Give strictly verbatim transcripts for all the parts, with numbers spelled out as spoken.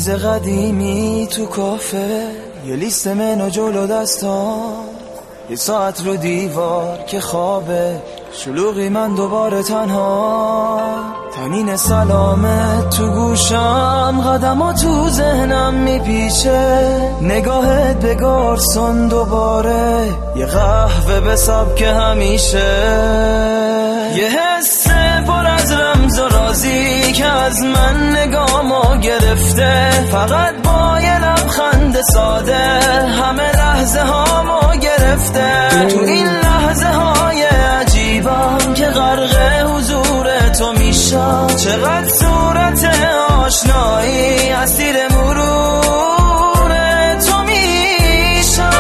میز قدیمی تو کافه، یه لیست منو جلو دستان، یه ساعت رو دیوار که خوابه، شلوغی من دوباره تنها، تنین سلامت تو گوشم، قدما تو ذهنم میپیچه، نگاهت به گارسون دوباره، یه قهوه به سبک همیشه، یه حس پر از رمز و رازی که از من نگامو گرفته، فقط با یه لبخند ساده همه لحظه هامو گرفته، تو این لحظه های عجیبم که غرق حضور تو میشم، چقدر صورت آشنایی اسیر مرور تو میشم.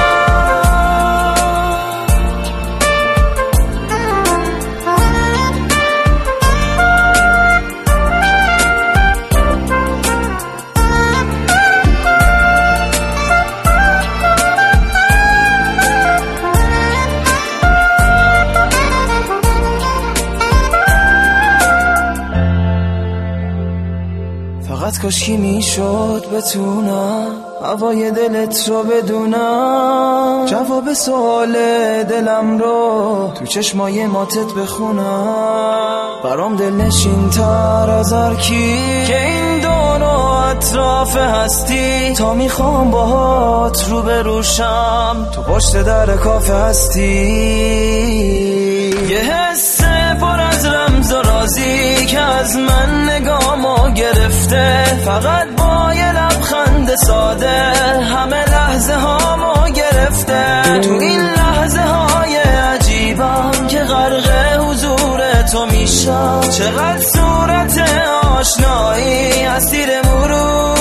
فقط کاشکی میشد بتونم هوای دلت رو بدونم، جواب سوال دلم رو تو چشمای ماتت بخونم، برام دل نشین تر از هر کی که این دور و اطراف هستی، تا میخوام باهات رو بروشم تو پشت در کافه هستی، یه حس پر از رمز و رازی که از من نگامو گرفته، فقط با یه لبخند ساده همه لحظه هامو گرفته، تو این لحظه های عجیبم که غرق حضور تو میشم، چقدر صورت آشنایی اسیر مرور